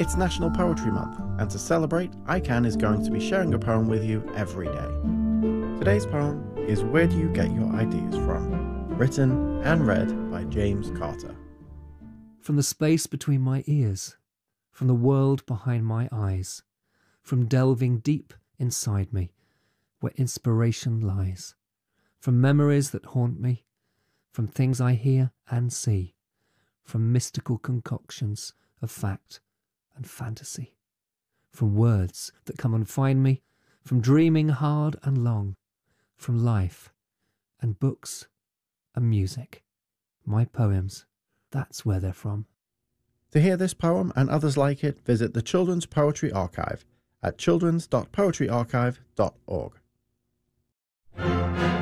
It's National Poetry Month, and to celebrate, ICANN is going to be sharing a poem with you every day. Today's poem is Where Do You Get Your Ideas From? Written and read by James Carter. From the space between my ears, from the world behind my eyes, from delving deep inside me, where inspiration lies, from memories that haunt me, from things I hear and see, from mystical concoctions of fact and fantasy, from words that come and find me, from dreaming hard and long, from life and books and music. My poems, that's where they're from. To hear this poem and others like it, visit the Children's Poetry Archive at childrens.poetryarchive.org.